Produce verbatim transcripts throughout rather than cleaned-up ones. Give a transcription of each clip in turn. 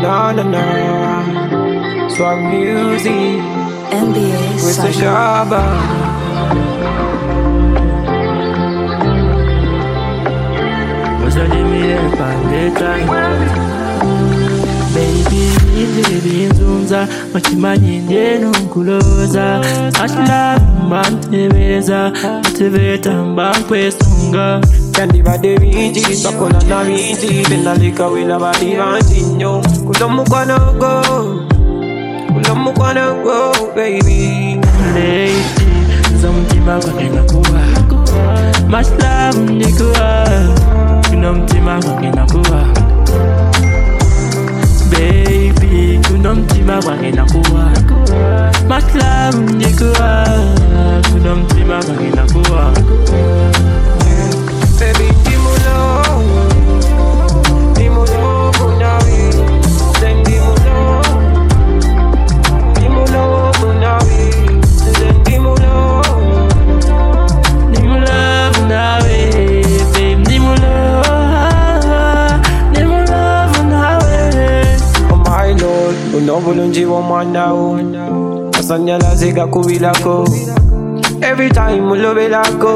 na na na. Swag music. N B A With the Shaba. What's the limit on the time? Baby, baby, nzunza Machimani ndenu kuloza Atla mbantebeza Matebeta mbakwesunga Kandi bade binji Takola na binji Benalika wila badi vantinyo Kulomu kwa go Kulomu kwa go baby Lady Nzamtima kwa kena kuwa Much love ndikuwa Kunomtima kwa kena kuwa Baby, kuna mtima wange nakuwa Much love ndikuwa Kuna mtima wange nakuwa Baby, ndimulo Ndimulo kunawi Then ndimulo Ndimulo kunawi Then ndimulo Ndimulo kunawi Babe, ndimulo Ndimulo kunawi My Lord, unobulunji womwandawo Asanyala zega kubilako Every time ulobelako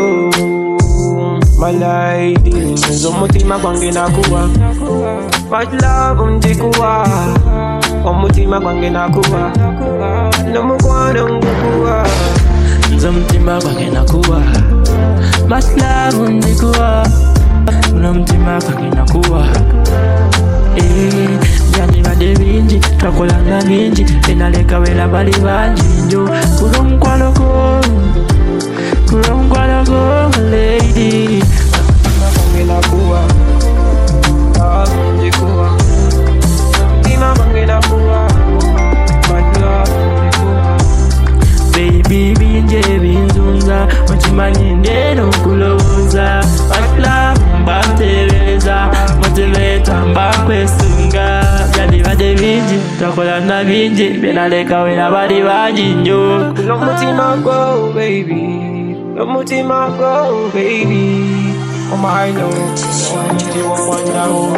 My lady, nzomutima gwange nakuwa Much love njikuwa Omutima gwange nakuwa Nomukwano ngukuwa Nzomutima gwange nakuwa Much love ndikuwa Kunomtima gwange nakuwa Eh, yani bade binji Takolanga binji Enaleka wela bali banji njo Kulomkwano ko Kulomkwano ko lady Gwange nakuwa Love njikuwa Omutima gwange nakuwa Much love njikuwa Baby binje binzunza Machimani ndeno kuloza Bakla mbatereza Motiveta mbakwesunga Yani bade binji Takola na binji Benaleka wela bali banji njo Nomutima go baby Nomutima go baby Oh my lord Nje womwandawo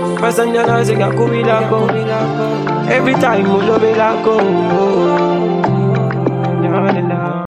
Basanyala zega kubilako Every time ulobelako